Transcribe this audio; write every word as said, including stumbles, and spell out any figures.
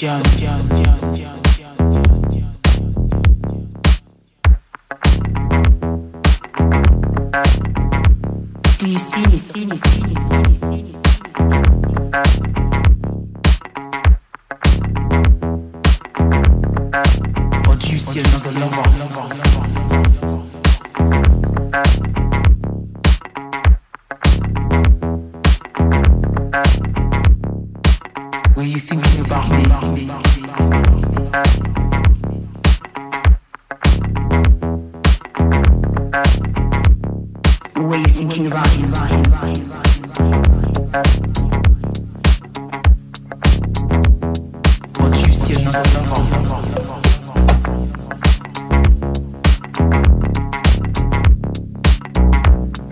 Do you see me? See me? See me? See me? See me? Or do you see another lover? Were you thinking about me? Were you thinking about him? Or do you see another lover?